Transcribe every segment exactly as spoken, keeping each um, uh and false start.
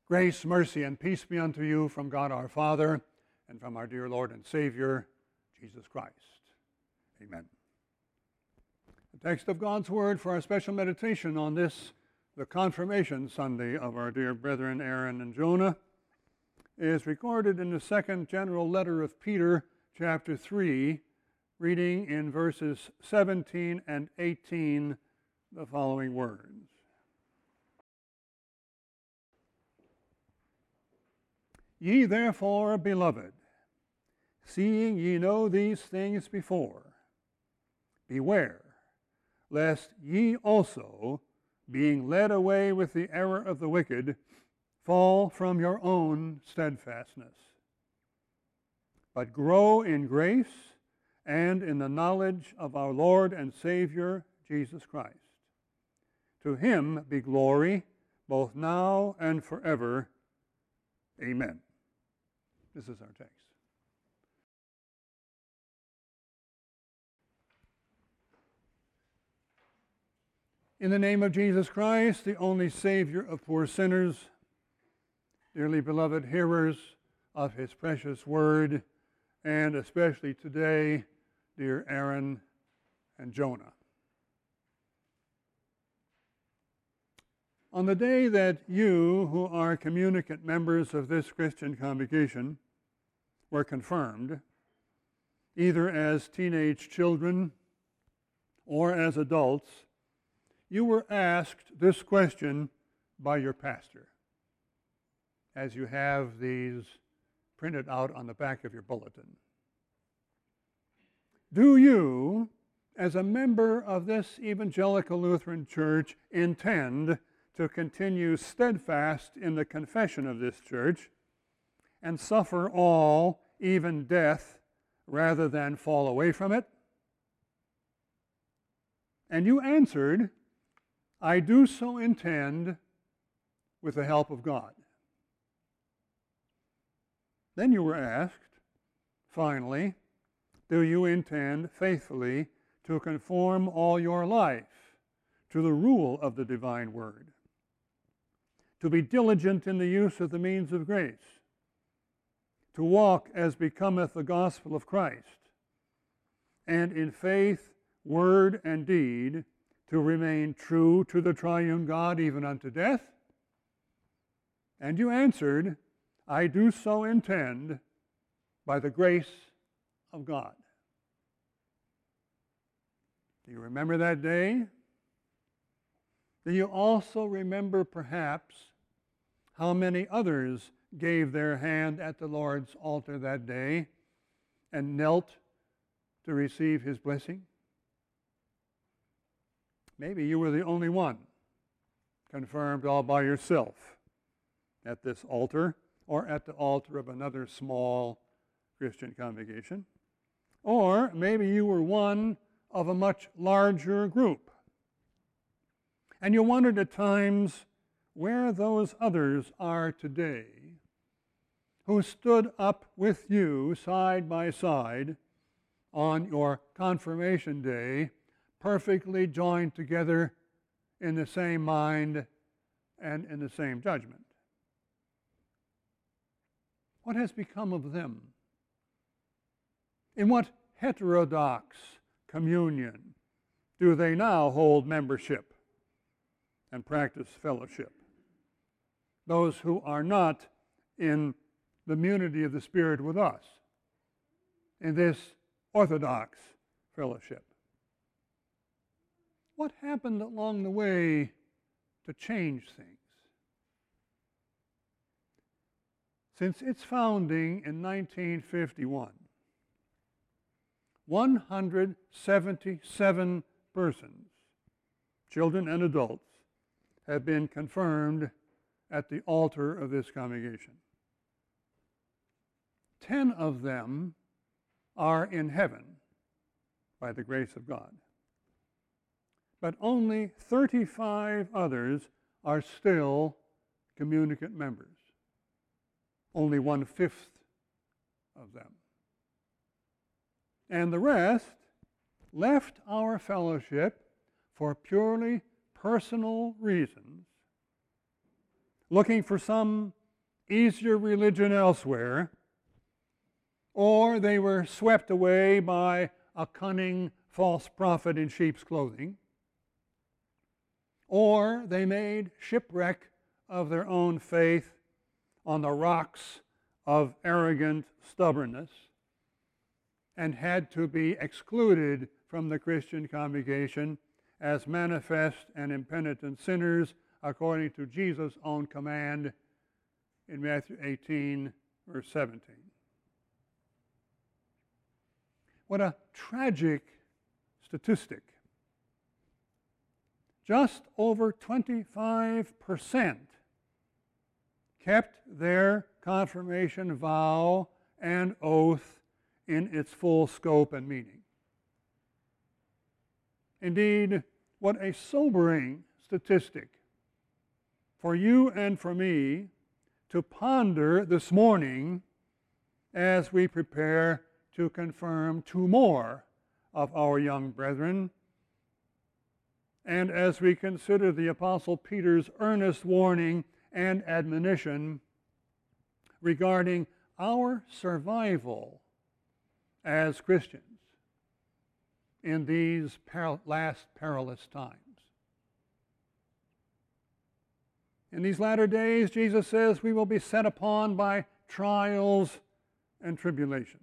Grace, mercy, and peace be unto you from God our Father and from our dear Lord and Savior, Jesus Christ. Amen. The text of God's Word for our special meditation on this, the Confirmation Sunday of our dear brethren Aaron and Jonah, is recorded in the second general letter of Peter, chapter three, reading in verses seventeen and eighteen the following words. Ye therefore, beloved, seeing ye know these things before, beware, lest ye also, being led away with the error of the wicked, fall from your own steadfastness. But grow in grace and in the knowledge of our Lord and Savior, Jesus Christ. To him be glory, both now and forever. Amen. This is our text. In the name of Jesus Christ, the only Savior of poor sinners, dearly beloved hearers of his precious word, and especially today, dear Aaron and Jonah. On the day that you, who are communicant members of this Christian congregation, were confirmed, either as teenage children or as adults, you were asked this question by your pastor, as you have these printed out on the back of your bulletin. Do you, as a member of this Evangelical Lutheran Church, intend to continue steadfast in the confession of this church and suffer all, even death, rather than fall away from it? And you answered, I do so intend, with the help of God. Then you were asked, finally, do you intend faithfully to conform all your life to the rule of the divine word, to be diligent in the use of the means of grace, to walk as becometh the gospel of Christ, and in faith, word, and deed, to remain true to the triune God even unto death? And you answered, I do so intend, by the grace of God. Do you remember that day? Do you also remember, perhaps, how many others gave their hand at the Lord's altar that day and knelt to receive his blessing? Maybe you were the only one confirmed all by yourself at this altar or at the altar of another small Christian congregation. Or maybe you were one of a much larger group. And you wondered at times where those others are today who stood up with you side by side on your confirmation day, perfectly joined together in the same mind and in the same judgment. What has become of them? In what heterodox communion do they now hold membership and practice fellowship? Those who are not in the community of the Spirit with us, in this orthodox fellowship. What happened along the way to change things? Since its founding in nineteen fifty-one, one hundred seventy-seven persons, children and adults, have been confirmed at the altar of this congregation. Ten of them are in heaven by the grace of God. But only thirty-five others are still communicant members. Only one-fifth of them. And the rest left our fellowship for purely personal reasons, looking for some easier religion elsewhere, or they were swept away by a cunning false prophet in sheep's clothing, or they made shipwreck of their own faith on the rocks of arrogant stubbornness and had to be excluded from the Christian congregation as manifest and impenitent sinners according to Jesus' own command in Matthew eighteen, verse seventeen. What a tragic statistic. Just over twenty-five percent kept their confirmation vow and oath in its full scope and meaning. Indeed, what a sobering statistic for you and for me to ponder this morning as we prepare to confirm two more of our young brethren, and as we consider the Apostle Peter's earnest warning and admonition regarding our survival as Christians in these per- last perilous times. In these latter days, Jesus says, we will be set upon by trials and tribulations.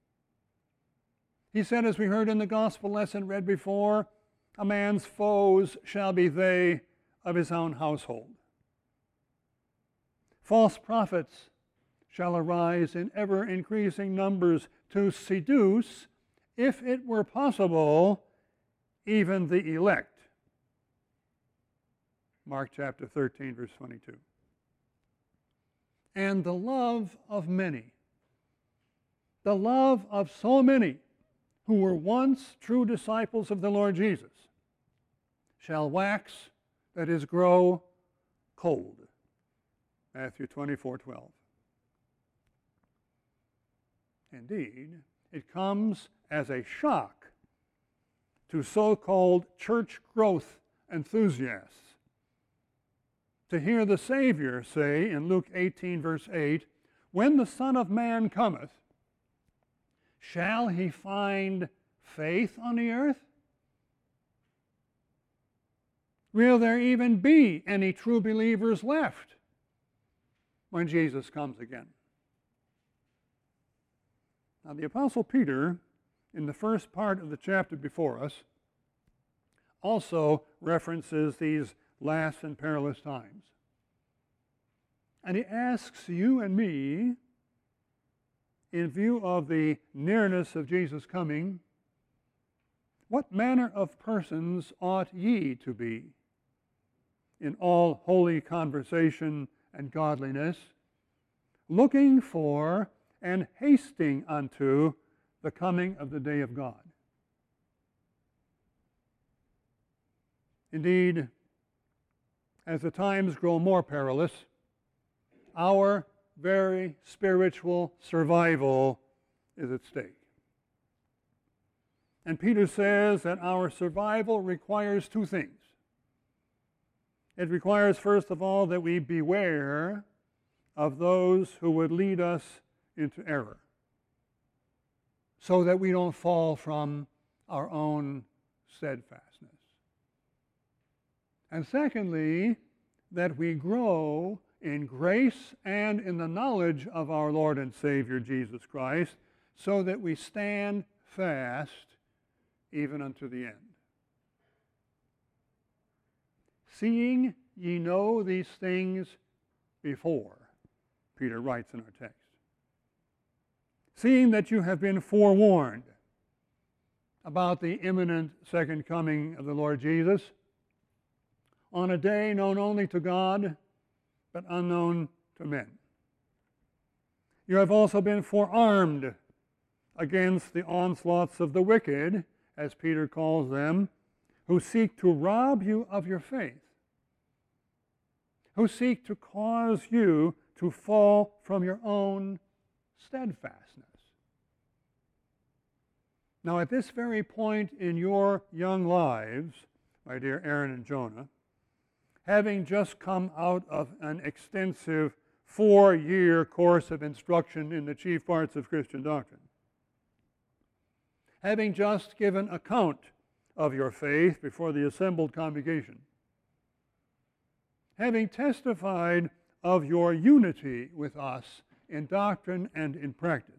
He said, as we heard in the gospel lesson read before, a man's foes shall be they of his own household. False prophets shall arise in ever-increasing numbers to seduce, if it were possible, even the elect. Mark chapter thirteen, verse twenty-two. And the love of many, the love of so many who were once true disciples of the Lord Jesus, shall wax, that is, grow cold. Matthew twenty-four, twelve. Indeed, it comes as a shock to so-called church growth enthusiasts to hear the Savior say in Luke eighteen, verse eight, when the Son of Man cometh, shall he find faith on the earth? Will there even be any true believers left when Jesus comes again? Now, the Apostle Peter, in the first part of the chapter before us, also references these last and perilous times. And he asks you and me, in view of the nearness of Jesus' coming, what manner of persons ought ye to be in all holy conversation and godliness, looking for and hasting unto the coming of the day of God? Indeed, as the times grow more perilous, our very spiritual survival is at stake. And Peter says that our survival requires two things. It requires, first of all, that we beware of those who would lead us into error, so that we don't fall from our own steadfastness. And secondly, that we grow in grace and in the knowledge of our Lord and Savior Jesus Christ, so that we stand fast even unto the end. Seeing ye know these things before, Peter writes in our text. Seeing that you have been forewarned about the imminent second coming of the Lord Jesus on a day known only to God, but unknown to men. You have also been forearmed against the onslaughts of the wicked, as Peter calls them, who seek to rob you of your faith, who seek to cause you to fall from your own steadfastness. Now, at this very point in your young lives, my dear Aaron and Jonah, having just come out of an extensive four-year course of instruction in the chief parts of Christian doctrine. Having just given account of your faith before the assembled congregation, having testified of your unity with us in doctrine and in practice,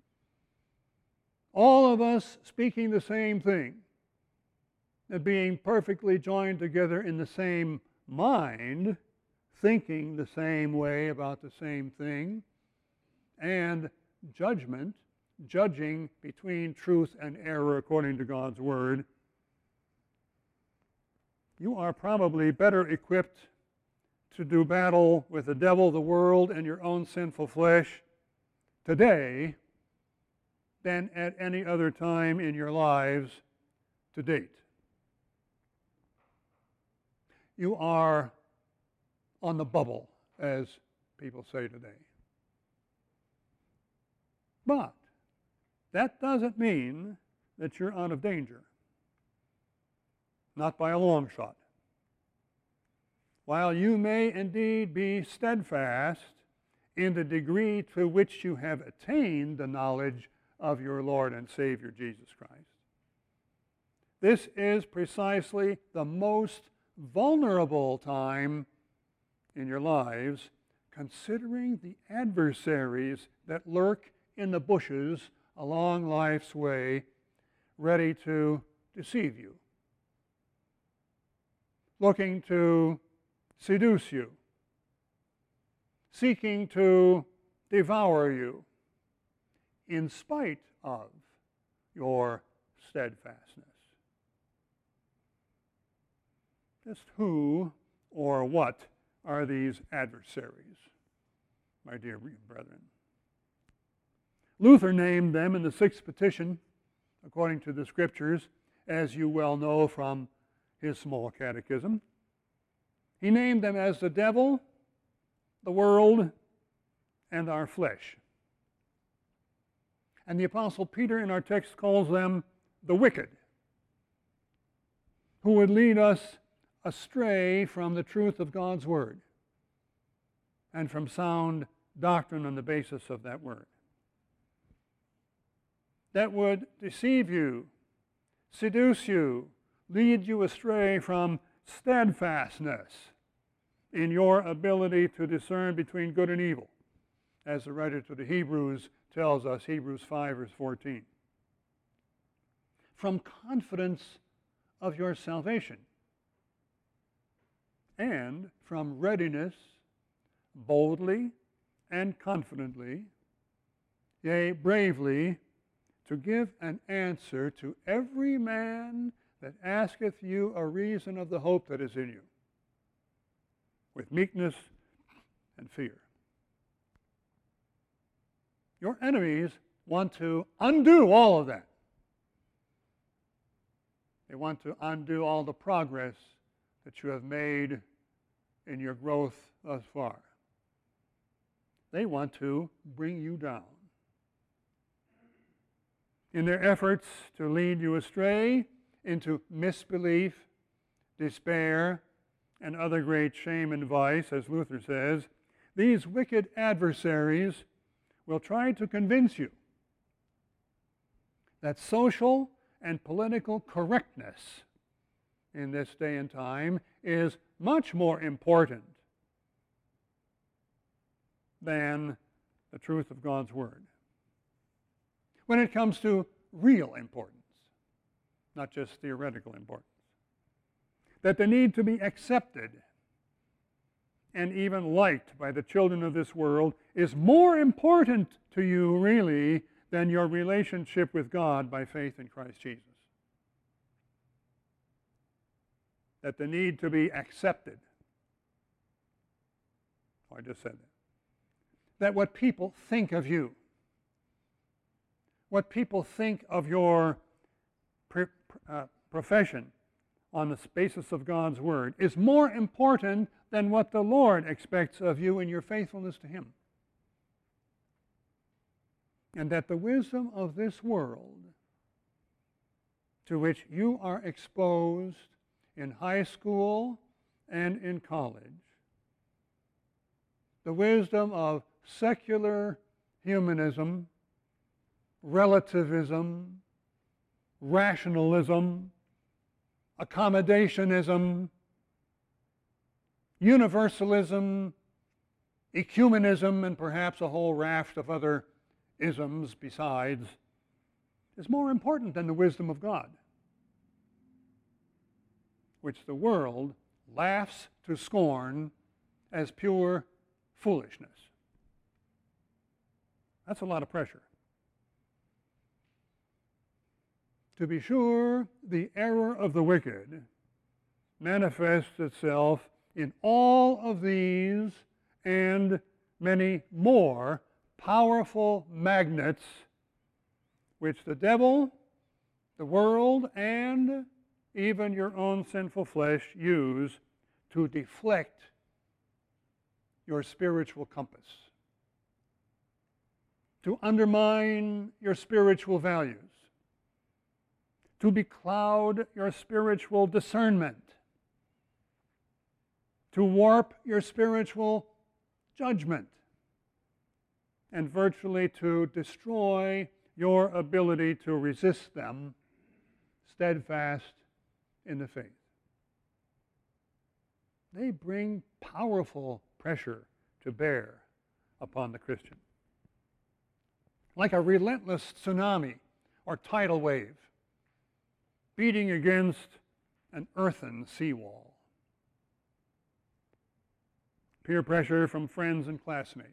all of us speaking the same thing, and being perfectly joined together in the same mind, thinking the same way about the same thing, and judgment, judging between truth and error according to God's Word, you are probably better equipped to do battle with the devil, the world, and your own sinful flesh today than at any other time in your lives to date. You are on the bubble, as people say today. But that doesn't mean that you're out of danger. Not by a long shot. While you may indeed be steadfast in the degree to which you have attained the knowledge of your Lord and Savior Jesus Christ, this is precisely the most vulnerable time in your lives, considering the adversaries that lurk in the bushes along life's way, ready to deceive you, looking to seduce you, seeking to devour you, in spite of your steadfastness. Just who or what are these adversaries, my dear brethren? Luther named them in the sixth petition, according to the Scriptures, as you well know from his small catechism. He named them as the devil, the world, and our flesh. And the Apostle Peter in our text calls them the wicked, who would lead us astray from the truth of God's Word and from sound doctrine on the basis of that Word. That would deceive you, seduce you, lead you astray from steadfastness in your ability to discern between good and evil, as the writer to the Hebrews tells us, Hebrews five, verse fourteen. From confidence of your salvation, and from readiness, boldly and confidently, yea, bravely, to give an answer to every man that asketh you a reason of the hope that is in you, with meekness and fear. Your enemies want to undo all of that. They want to undo all the progress that you have made in your growth thus far. They want to bring you down. In their efforts to lead you astray into misbelief, despair, and other great shame and vice, as Luther says, these wicked adversaries will try to convince you that social and political correctness in this day and time is much more important than the truth of God's Word. When it comes to real importance, not just theoretical importance, that the need to be accepted and even liked by the children of this world is more important to you, really, than your relationship with God by faith in Christ Jesus. That the need to be accepted, oh, I just said that, that what people think of you, what people think of your pre- uh, profession on the basis of God's Word is more important than what the Lord expects of you in your faithfulness to Him. And that the wisdom of this world to which you are exposed in high school and in college the wisdom of secular humanism, relativism, rationalism, accommodationism, universalism, ecumenism, and perhaps a whole raft of other isms besides, is more important than the wisdom of God, which the world laughs to scorn as pure foolishness. That's a lot of pressure. To be sure, the error of the wicked manifests itself in all of these and many more powerful magnets which the devil, the world, and even your own sinful flesh use to deflect your spiritual compass, to undermine your spiritual values, to becloud your spiritual discernment, to warp your spiritual judgment, and virtually to destroy your ability to resist them steadfast in the faith. They bring powerful pressure to bear upon the Christian, like a relentless tsunami or tidal wave beating against an earthen seawall. Peer pressure from friends and classmates,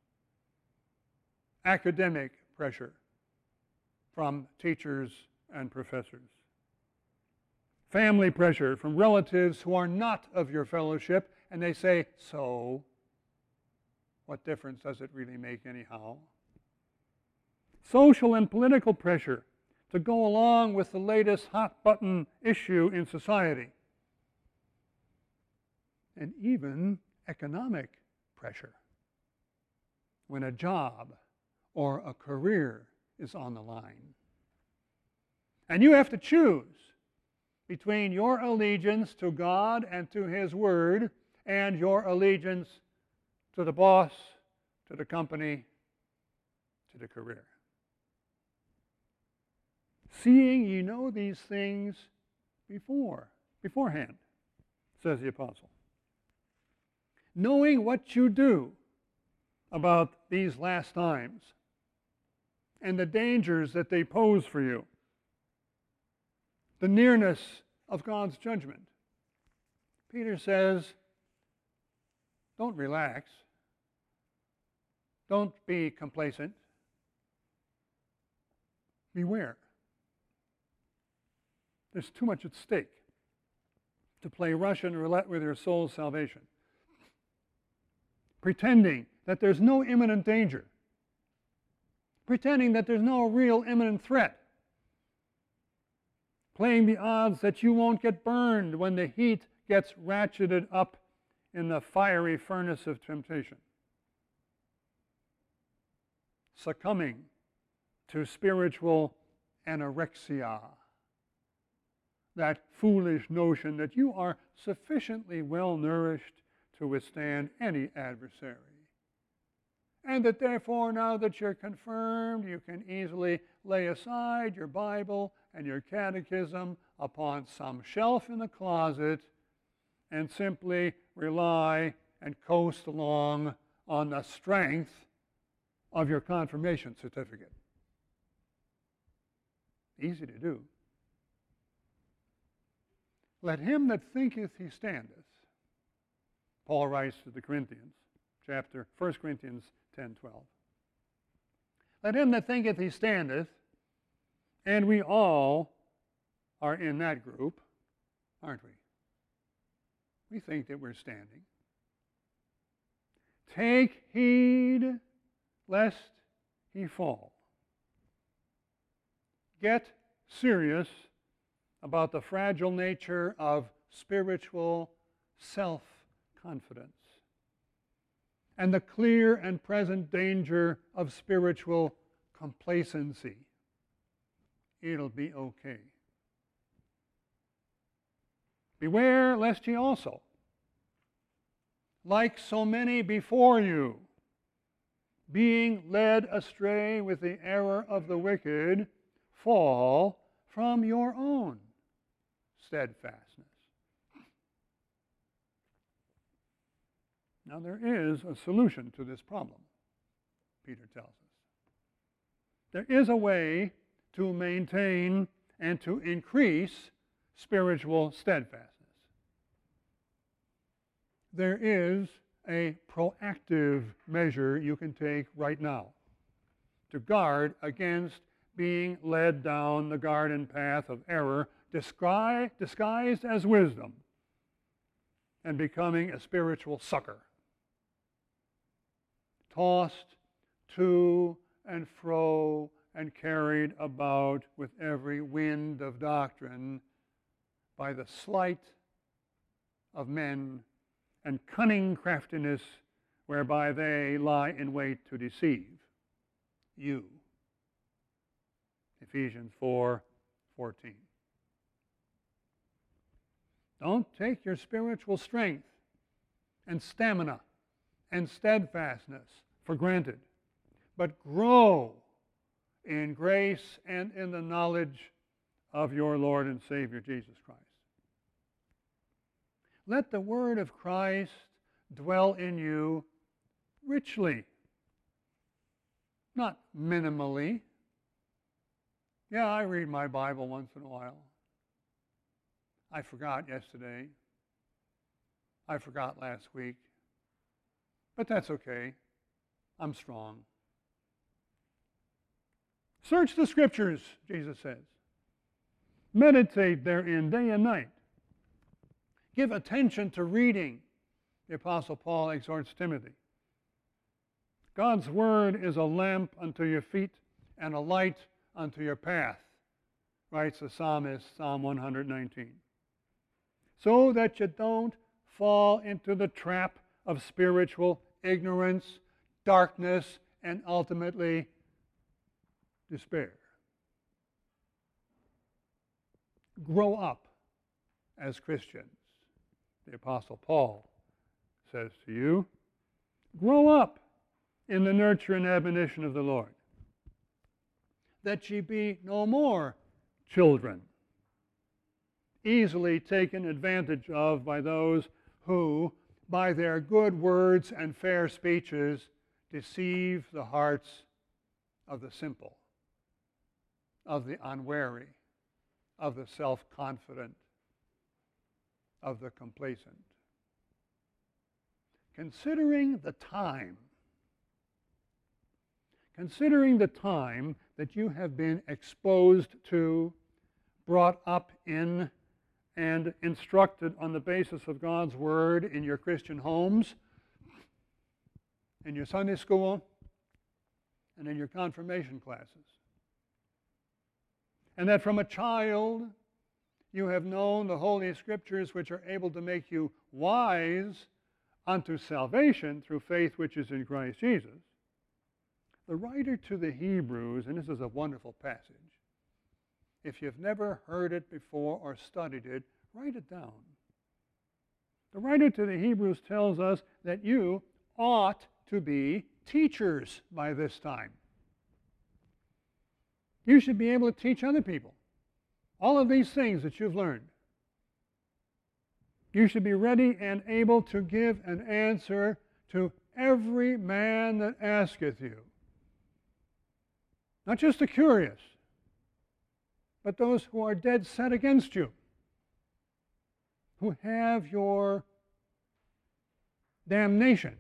academic pressure from teachers and professors, family pressure from relatives who are not of your fellowship, and they say, so, what difference does it really make anyhow? Social and political pressure to go along with the latest hot-button issue in society, and even economic pressure when a job or a career is on the line. And you have to choose between your allegiance to God and to His Word and your allegiance to the boss, to the company, to the career. Seeing ye know these things before, beforehand, says the apostle. Knowing what you do about these last times and the dangers that they pose for you, the nearness of God's judgment. Peter says, don't relax. Don't be complacent. Beware. There's too much at stake to play Russian roulette with your soul's salvation, pretending that there's no imminent danger, pretending that there's no real imminent threat, playing the odds that you won't get burned when the heat gets ratcheted up in the fiery furnace of temptation, succumbing to spiritual anorexia, that foolish notion that you are sufficiently well nourished to withstand any adversary, and that therefore, now that you're confirmed, you can easily lay aside your Bible and your catechism upon some shelf in the closet and simply rely and coast along on the strength of your confirmation certificate. Easy to do. Let him that thinketh he standeth, Paul writes to the Corinthians, chapter First Corinthians ten twelve. Let him that thinketh he standeth, and we all are in that group, aren't we? We think that we're standing. Take heed lest he fall. Get serious about the fragile nature of spiritual self-confidence and the clear and present danger of spiritual complacency. It'll be okay. Beware lest ye also, like so many before you, being led astray with the error of the wicked, fall from your own steadfastness. Now, there is a solution to this problem, Peter tells us. There is a way to maintain and to increase spiritual steadfastness. There is a proactive measure you can take right now to guard against being led down the garden path of error, disguised, disguised as wisdom, and becoming a spiritual sucker, tossed to and fro and carried about with every wind of doctrine by the sleight of men and cunning craftiness whereby they lie in wait to deceive you. Ephesians four fourteen. Don't take your spiritual strength and stamina and steadfastness for granted, but grow in grace and in the knowledge of your Lord and Savior Jesus Christ. Let the word of Christ dwell in you richly, not minimally. Yeah, I read my Bible once in a while. I forgot yesterday. I forgot last week. But that's okay. I'm strong. Search the Scriptures, Jesus says. Meditate therein day and night. Give attention to reading, the Apostle Paul exhorts Timothy. God's Word is a lamp unto your feet and a light unto your path, writes the psalmist, Psalm one nineteen. So that you don't fall into the trap of spiritual ignorance, darkness, and ultimately despair. Grow up as Christians. The Apostle Paul says to you, grow up in the nurture and admonition of the Lord, that ye be no more children, easily taken advantage of by those who, by their good words and fair speeches, deceive the hearts of the simple, of the unwary, of the self-confident, of the complacent. Considering the time, considering the time that you have been exposed to, brought up in, and instructed on the basis of God's Word in your Christian homes, in your Sunday school, and in your confirmation classes. And that from a child you have known the Holy Scriptures, which are able to make you wise unto salvation through faith which is in Christ Jesus. The writer to the Hebrews, and this is a wonderful passage, if you've never heard it before or studied it, write it down. The writer to the Hebrews tells us that you ought to be teachers by this time. You should be able to teach other people all of these things that you've learned. You should be ready and able to give an answer to every man that asketh you. Not just the curious, but those who are dead set against you, who have your damnation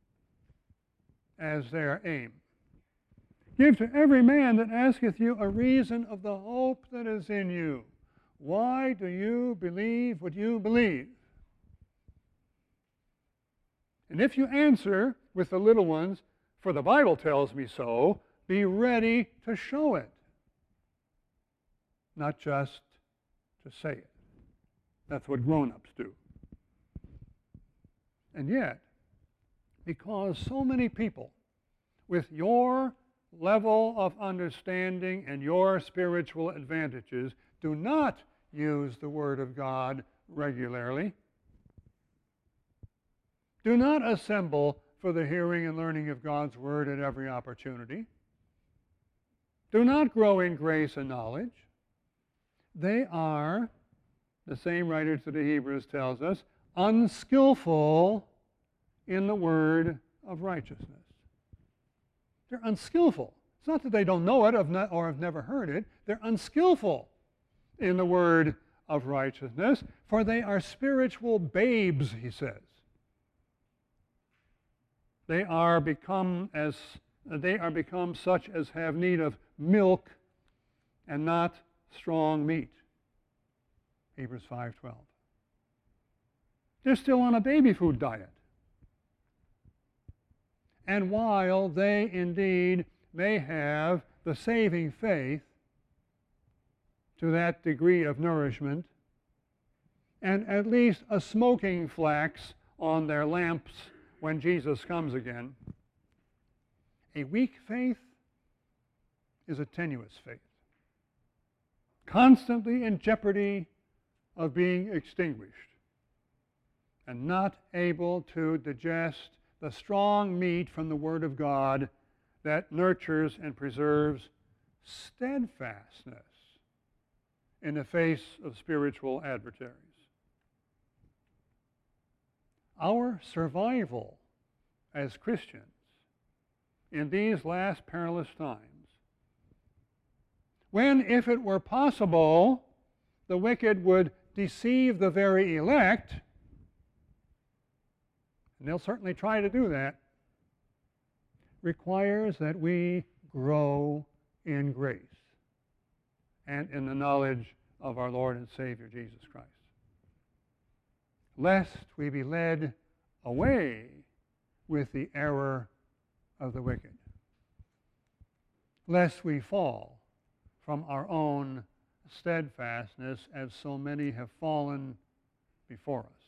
as their aim. Give to every man that asketh you a reason of the hope that is in you. Why do you believe what you believe? And if you answer with the little ones, for the Bible tells me so, be ready to show it, not just to say it. That's what grown-ups do. And yet, because so many people with your level of understanding and your spiritual advantages do not use the Word of God regularly, do not assemble for the hearing and learning of God's word at every opportunity. Do not grow in grace and knowledge. They are, the same writer to the Hebrews tells us, unskillful in the word of righteousness. They're unskillful. It's not that they don't know it or have never heard it. They're unskillful in the word of righteousness, for they are spiritual babes, he says. They are become as they are become such as have need of milk and not strong meat. Hebrews five twelve. They're still on a baby food diet. And while they indeed may have the saving faith to that degree of nourishment, and at least a smoking flax on their lamps when Jesus comes again, a weak faith is a tenuous faith, constantly in jeopardy of being extinguished and not able to digest the strong meat from the Word of God that nurtures and preserves steadfastness in the face of spiritual adversaries. Our survival as Christians in these last perilous times, when, if it were possible, the wicked would deceive the very elect, and they'll certainly try to do that, requires that we grow in grace and in the knowledge of our Lord and Savior Jesus Christ, lest we be led away with the error of the wicked, lest we fall from our own steadfastness as so many have fallen before us.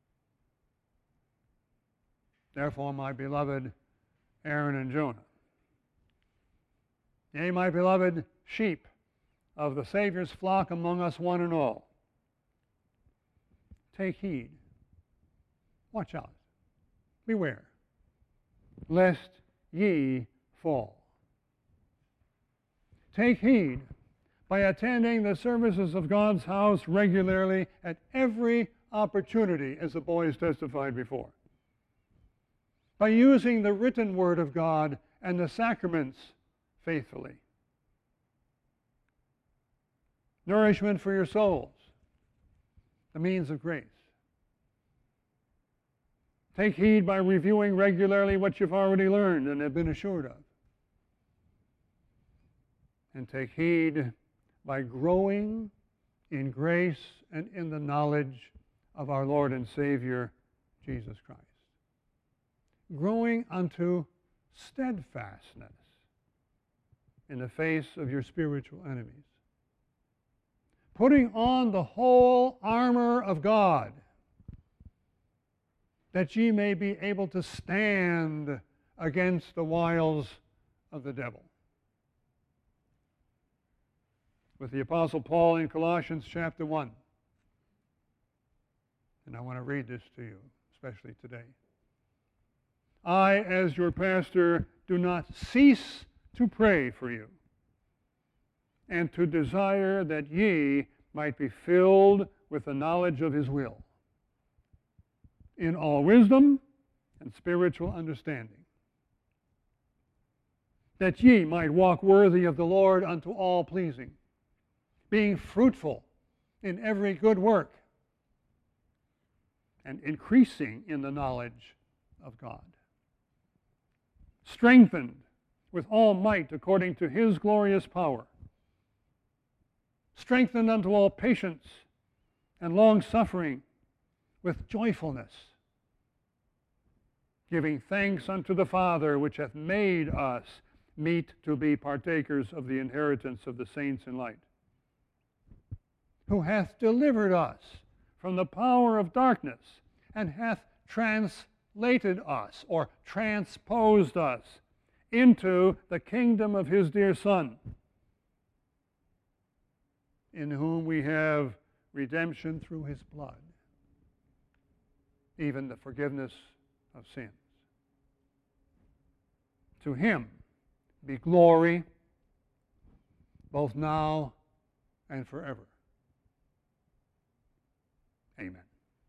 Therefore, my beloved Aaron and Jonah, yea, my beloved sheep of the Savior's flock among us one and all, take heed, watch out, beware, lest ye fall. Take heed by attending the services of God's house regularly at every opportunity, as the boys testified before, by using the written word of God and the sacraments faithfully. Nourishment for your souls, the means of grace. Take heed by reviewing regularly what you've already learned and have been assured of. And take heed by growing in grace and in the knowledge of our Lord and Savior, Jesus Christ. Growing unto steadfastness in the face of your spiritual enemies. Putting on the whole armor of God, that ye may be able to stand against the wiles of the devil. With the Apostle Paul in Colossians chapter one. And I want to read this to you, especially today. I, as your pastor, do not cease to pray for you, and to desire that ye might be filled with the knowledge of his will, in all wisdom and spiritual understanding, that ye might walk worthy of the Lord unto all pleasing, being fruitful in every good work, and increasing in the knowledge of God, strengthened with all might according to his glorious power, strengthened unto all patience and long-suffering with joyfulness, giving thanks unto the Father, which hath made us meet to be partakers of the inheritance of the saints in light, who hath delivered us from the power of darkness, and hath translated us, or transposed us, into the kingdom of his dear Son, in whom we have redemption through his blood, even the forgiveness of sins. To him be glory both now and forever. Amen.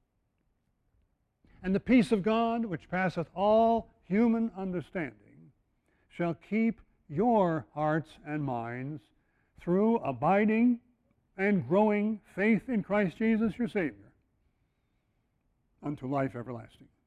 And the peace of God, which passeth all human understanding, shall keep your hearts and minds through abiding and growing faith in Christ Jesus your Savior unto life everlasting.